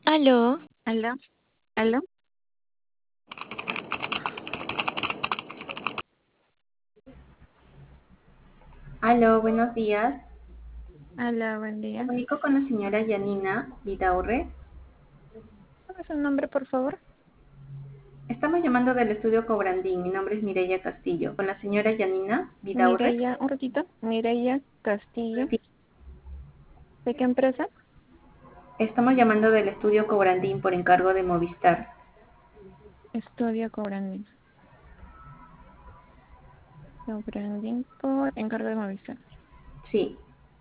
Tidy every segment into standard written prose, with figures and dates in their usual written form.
Aló, Aló, aló. Aló, buenos días. Hola, buen Me día. comunico con la señora Yanina Vidaurre. ¿Cuál es su nombre, por favor? Estamos llamando del estudio Cobrandín. Mi nombre es Mireya Castillo. Con la señora Yanina Vidaurre. Mireya, un ratito. Mireya Castillo. Sí. ¿De qué empresa? Estamos llamando del estudio Cobrandín por encargo de Movistar. Estudio Cobranding. Cobranding por encargo de Movistar. Sí.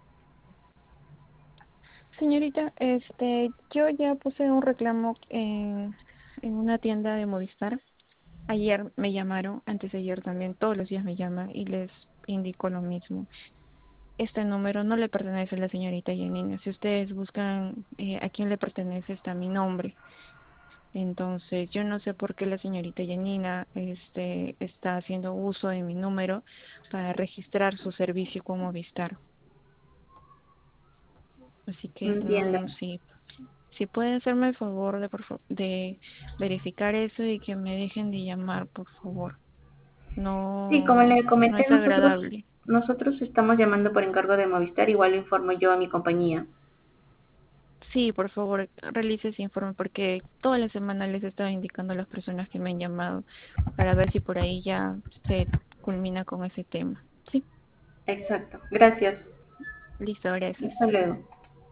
Señorita, yo ya puse un reclamo en una tienda de Movistar. Ayer me llamaron, antes de ayer también, todos los días me llaman y les indico lo mismo. Este número no le pertenece a la señorita Janine. Si ustedes buscan a quién le pertenece, está mi nombre. Entonces, yo no sé por qué la señorita Janina está haciendo uso de mi número para registrar su servicio con Movistar. Así que Entiendo. no, si puede hacerme el favor de verificar eso y que me dejen de llamar, por favor. Sí, como No, le no comenté, es agradable. nosotros estamos llamando por encargo de Movistar. Igual lo informo yo a mi compañía. Sí, por favor, realice ese informe porque toda la semana les estaba indicando a las personas que me han llamado para ver si por ahí ya se culmina con ese tema. Sí, Exacto. Gracias. listo, gracias. Hasta luego.